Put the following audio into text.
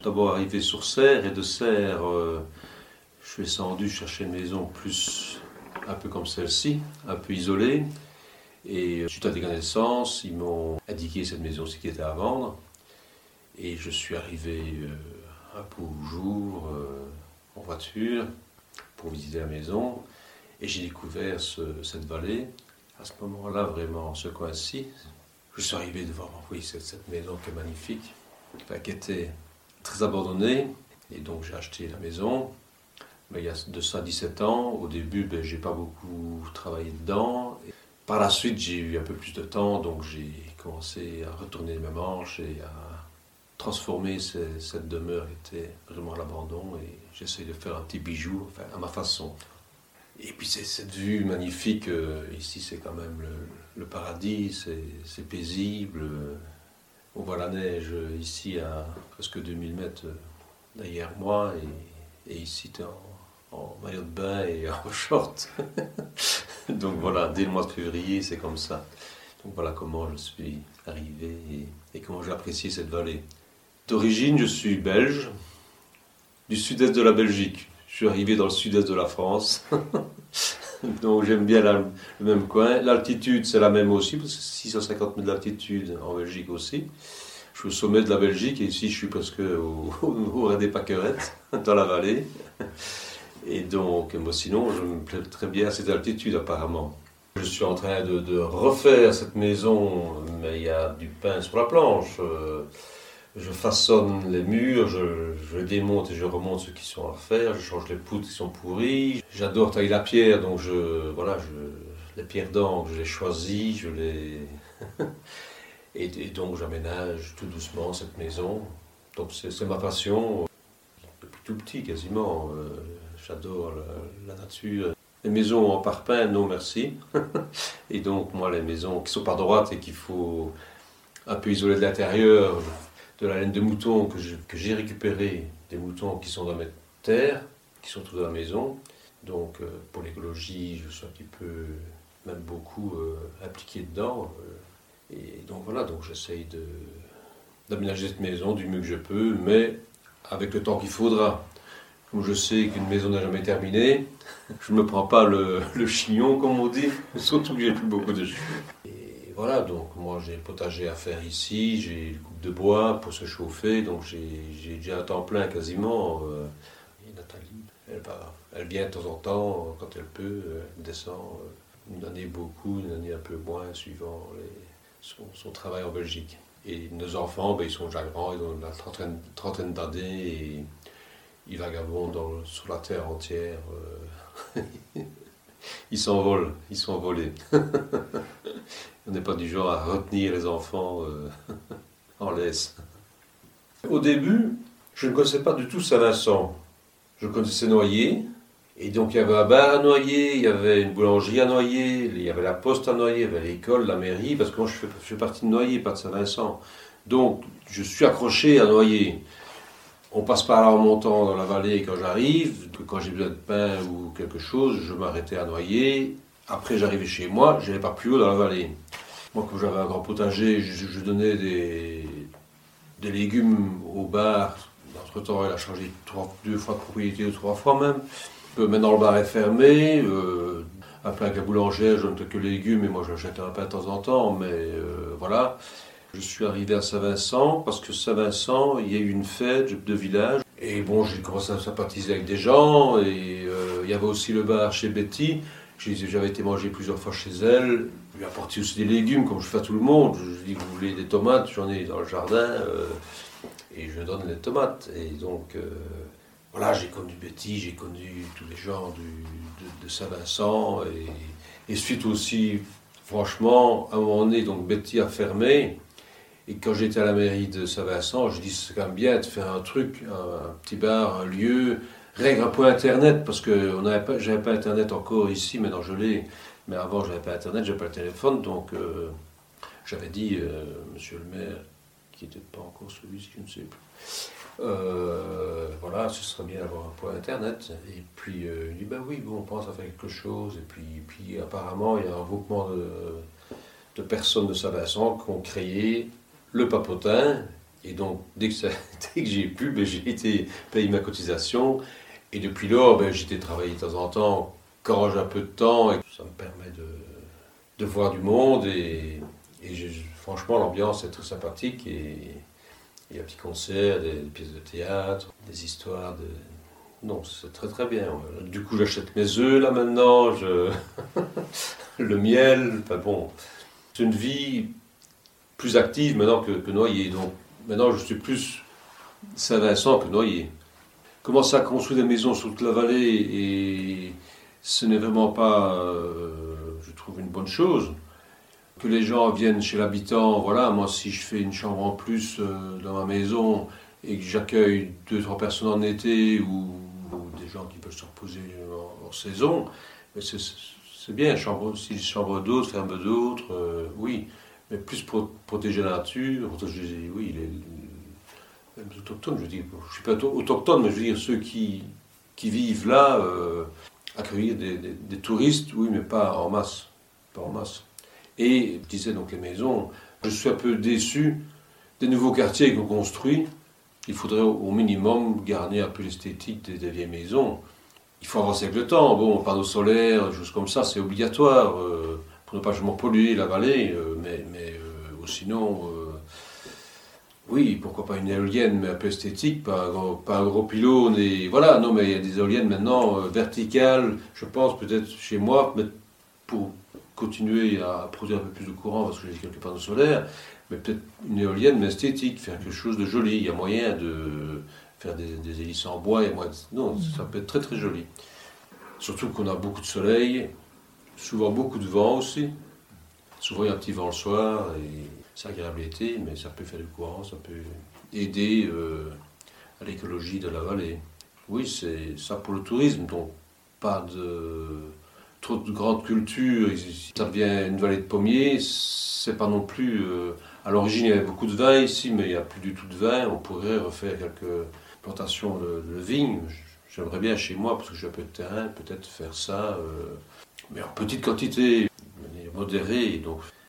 D'abord arrivé sur Serres et de Serres, je suis descendu chercher une maison un peu comme celle-ci, un peu isolée. Et suite à des connaissances, ils m'ont indiqué cette maison-ci qui était à vendre. Et je suis arrivé un peu au jour en voiture pour visiter la maison. Et j'ai découvert cette vallée. À ce moment-là, vraiment, ce coin-ci, je suis arrivé devant cette maison qui est magnifique, qui était très abandonnée. Et donc j'ai acheté la maison. Mais il y a de ça 17 ans. Au début, je n'ai pas beaucoup travaillé dedans. Et par la suite, j'ai eu un peu plus de temps, donc j'ai commencé à retourner mes manches et à transformer cette demeure qui était vraiment à l'abandon. Et j'essaie de faire un petit bijou, enfin, à ma façon. Et puis c'est cette vue magnifique, ici c'est quand même le paradis, c'est paisible. On voit la neige ici à presque 2000 mètres derrière moi, et ici tu es en maillot de bain et en short. Donc voilà, dès le mois de février c'est comme ça. Donc voilà comment je suis arrivé et comment j'ai apprécié cette vallée. D'origine je suis belge, du sud-est de la Belgique. Je suis arrivé dans le sud-est de la France. Donc j'aime bien le même coin. L'altitude, c'est la même aussi, parce que c'est 650 mètres d'altitude en Belgique aussi. Je suis au sommet de la Belgique et ici je suis presque au ras des Pâquerettes, dans la vallée. Et donc, moi sinon, je me plais très bien à cette altitude apparemment. Je suis en train de refaire cette maison, mais il y a du pain sur la planche. Je façonne les murs, je démonte et je remonte ceux qui sont à refaire, je change les poutres qui sont pourries. J'adore tailler la pierre, donc les pierres d'angle, je les choisis, et donc j'aménage tout doucement cette maison. Donc c'est ma passion, depuis tout petit quasiment. J'adore la nature. Les maisons en parpaing, non merci. Et donc moi les maisons qui sont pas droites et qu'il faut un peu isoler de l'intérieur, de la laine de mouton que j'ai récupérée, des moutons qui sont dans mes terres, qui sont tous dans la maison. Donc pour l'écologie, je suis un petit peu, même beaucoup impliqué dedans. Et donc voilà, donc j'essaye d'aménager cette maison du mieux que je peux, mais avec le temps qu'il faudra. Comme je sais qu'une maison n'a jamais terminé, je ne me prends pas le chignon, comme on dit, surtout que j'ai plus beaucoup de cheveux. Et voilà, donc moi j'ai le potager à faire ici, j'ai une coupe de bois pour se chauffer, donc j'ai déjà un temps plein quasiment. Et Nathalie, elle vient de temps en temps, quand elle peut, elle descend une année beaucoup, une année un peu moins, suivant son travail en Belgique. Et nos enfants, ils sont déjà grands, ils ont une trentaine d'années, et ils vagabondent sur la terre entière. Ils s'envolent, ils sont envolés. On n'est pas du genre à retenir les enfants en laisse. Au début, je ne connaissais pas du tout Saint-Vincent. Je connaissais Noyer, et donc il y avait un bar à Noyer, il y avait une boulangerie à Noyer, il y avait la poste à Noyer, il y avait l'école, la mairie, parce que moi je fais partie de Noyer, pas de Saint-Vincent. Donc je suis accroché à Noyer. On passe par là en montant dans la vallée quand j'arrive, quand j'ai besoin de pain ou quelque chose, je m'arrêtais à Noyer. Après j'arrivais chez moi, je n'allais pas plus haut dans la vallée. Moi, comme j'avais un grand potager, je donnais des légumes au bar. Entre-temps, elle a changé 2 fois de propriété, ou 3 fois même. Maintenant, le bar est fermé. Après, avec la boulangère, je donne quelques légumes et moi, j'achète un pain de temps en temps. Mais voilà. Je suis arrivé à Saint-Vincent parce que Saint-Vincent, il y a eu une fête de village. Et bon, j'ai commencé à sympathiser avec des gens. Et il y avait aussi le bar chez Betty. J'avais été manger plusieurs fois chez elle. Je lui ai apporté aussi des légumes, comme je fais à tout le monde. Je dis, vous voulez des tomates? J'en ai dans le jardin. Et je donne les tomates. Et donc, voilà, j'ai connu Betty, j'ai connu tous les gens de Saint-Vincent. Et suite aussi, franchement, à un moment donné, donc Betty a fermé. Et quand j'étais à la mairie de Saint-Vincent, je dis c'est quand même bien de faire un truc, un petit bar, un lieu, règle un peu Internet, parce que j'avais pas Internet encore ici, maintenant je l'ai, mais avant je n'avais pas Internet, j'avais pas le téléphone, donc j'avais dit, monsieur le maire, qui n'était pas encore celui-ci, je ne sais plus, voilà, ce serait bien d'avoir un point Internet. Et puis il dit, ben oui, bon, on pense à faire quelque chose, et puis apparemment il y a un groupement de personnes de Saint-Vincent qui ont créé le Papotin, Et donc, dès que j'ai pu, ben, j'ai été payer ma cotisation. Et depuis lors, ben, j'étais travailler de temps en temps quand j'ai un peu de temps. Et ça me permet de voir du monde. Franchement, l'ambiance est très sympathique. Et il y a un petit concert, des pièces de théâtre, des histoires de... Non, c'est très très bien. Du coup, j'achète mes œufs là maintenant, le miel. Enfin bon, c'est une vie plus active maintenant que Noyer. Donc maintenant, je suis plus Saint-Vincent que Noyer. Commencer à construire des maisons sur toute la vallée, et ce n'est vraiment pas, je trouve, une bonne chose. Que les gens viennent chez l'habitant, voilà, moi si je fais une chambre en plus dans ma maison et que j'accueille 2-3 personnes en été ou des gens qui peuvent se reposer en saison, mais c'est bien, si chambre d'autres, ferme d'autres, oui, mais plus pour protéger la nature, protéger, oui, les autochtones, je dis, je ne suis pas autochtone, mais je veux dire ceux qui vivent là, accueillir des touristes, oui, mais pas en masse, pas en masse. Et je disais donc les maisons, je suis un peu déçu des nouveaux quartiers qu'on construit. Il faudrait au minimum garder un peu l'esthétique des vieilles maisons. Il faut avancer avec le temps. Bon, panneaux solaires, des choses comme ça, c'est obligatoire pour ne pas justement polluer la vallée. Ou sinon, oui, pourquoi pas une éolienne, mais un peu esthétique, pas un gros pylône. Et voilà, non, mais il y a des éoliennes maintenant verticales, je pense, peut-être chez moi, pour continuer à produire un peu plus de courant parce que j'ai quelques panneaux solaires, mais peut-être une éolienne mais esthétique, faire quelque chose de joli. Il y a moyen de faire des hélices en bois, non, ça peut être très très joli. Surtout qu'on a beaucoup de soleil, souvent beaucoup de vent aussi. Souvent il y a un petit vent le soir et c'est agréable l'été, mais ça peut faire du courant, ça peut aider à l'écologie de la vallée. Oui, c'est ça pour le tourisme, donc pas trop de grande culture. Ça devient une vallée de pommiers, c'est pas non plus... à l'origine, il y avait beaucoup de vin ici, mais il n'y a plus du tout de vin. On pourrait refaire quelques plantations de vignes. J'aimerais bien chez moi, parce que j'ai un peu de terrain, peut-être faire ça, mais en petite quantité, de manière modérée. Donc,